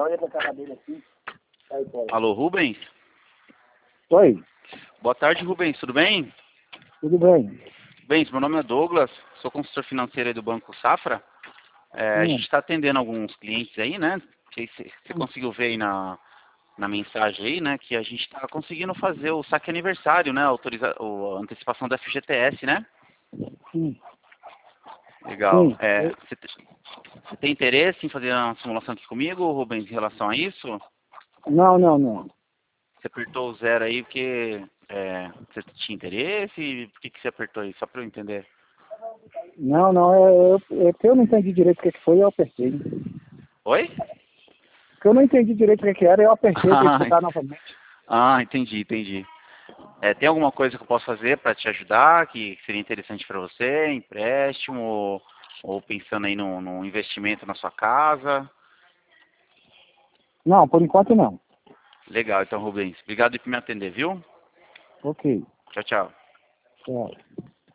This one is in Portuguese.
Alô, Rubens? Oi, Boa tarde, Rubens. Tudo bem? tudo bem? Rubens, meu nome é Douglas, sou consultor financeiro aí do Banco Safra. A gente está atendendo alguns clientes aí, né? Não sei se você conseguiu ver aí na mensagem aí, né? Que a gente está conseguindo fazer o saque aniversário, né? A antecipação da FGTS, né? Sim, Legal. sim. Você tem interesse em fazer uma simulação aqui comigo, Rubens, em relação a isso? Não. Você apertou o zero aí porque você tinha interesse? Por que você apertou aí? Só para eu entender. Não, é que eu não entendi direito o que foi, eu apertei. Oi? Porque eu não entendi direito o que era, eu apertei, tem que escutar novamente. Entendi. Tem alguma coisa que eu posso fazer para te ajudar, que seria interessante para você? Empréstimo ou pensando aí num investimento na sua casa? Não, por enquanto não. Legal, então, Rubens. Obrigado por me atender, viu? Ok, Tchau, tchau. tchau.